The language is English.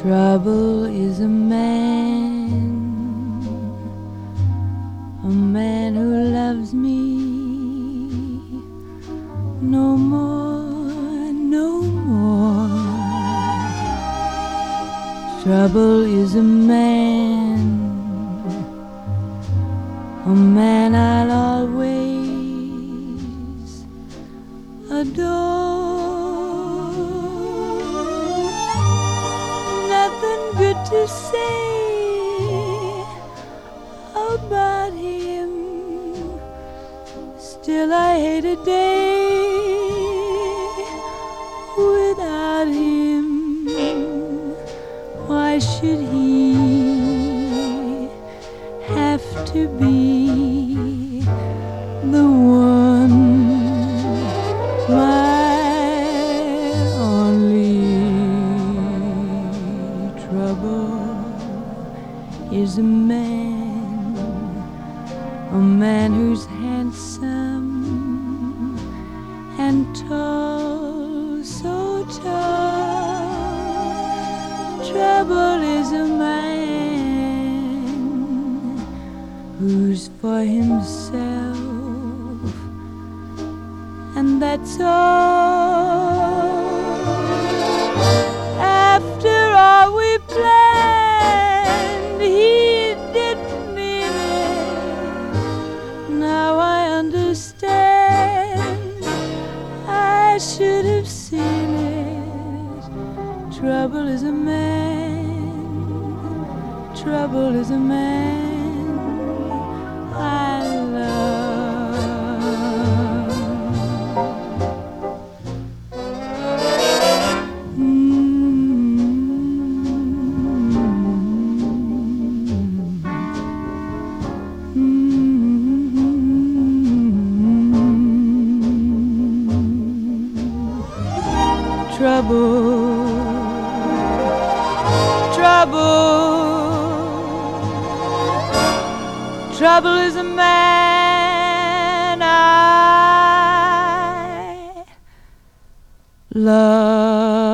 Trouble is a man who loves me no more, no more. Trouble is a man I'll always adore. Nothing good to say about him, still I hate a day without him. Why should he have to be the one, my only trouble is a man who's handsome and tall, so tall. Trouble is a man who's for himself, and that's all. After all we planned, he didn't mean it. Now I understand, I should have seen it. Trouble is a man, trouble is a man I love. Trouble is a man I love.